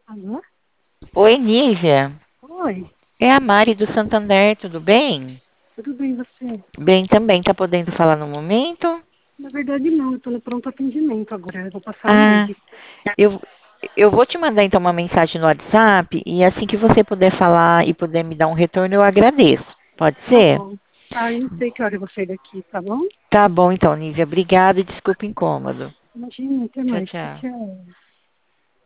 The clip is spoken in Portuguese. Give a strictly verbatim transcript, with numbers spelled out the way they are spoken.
Alô? Oi, Nívia. Oi, É a Mari do Santander, tudo bem? tudo bem você? Bem também, tá podendo falar no momento? Na verdade não, eu tô no pronto atendimento agora, eu vou passar o Ah, médico. eu, eu vou te mandar então uma mensagem no WhatsApp e assim que você puder falar e puder me dar um retorno, eu agradeço. Pode Tá ser? bom. Ah, eu não sei que hora eu vou sair daqui, tá bom? Tá bom então, Nívia. Obrigada e desculpa o incômodo. Imagina, até Tchau, mais. Tchau, tchau. tchau.